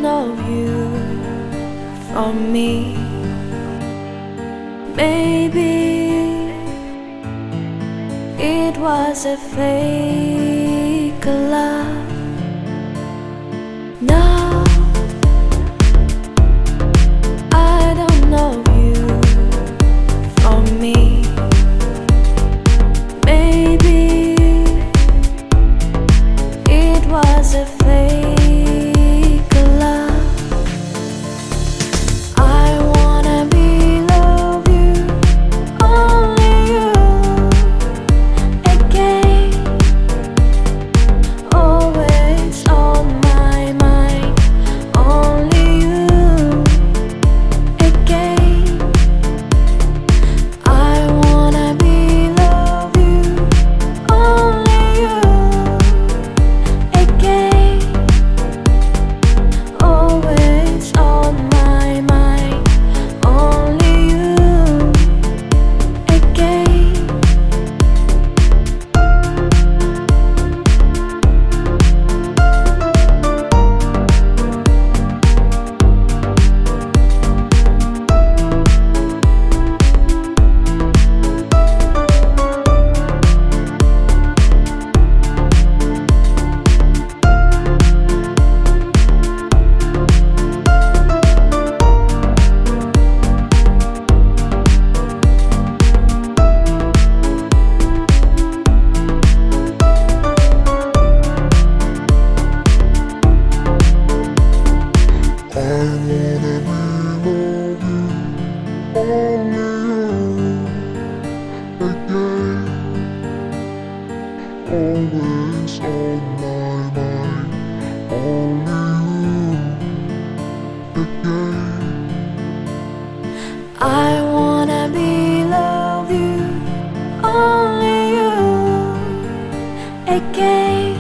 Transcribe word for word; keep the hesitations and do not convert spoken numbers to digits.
know you from me. Maybe it was a fake love. Now I don't know you from me. Maybe it was a fake love. I wanna be love you, only you, again. Always on my mind, only you, again. I wanna be love you, only you, again. Always on my mind, only you, again. Always on my mind, only you, again. I wanna be love you, only you, again.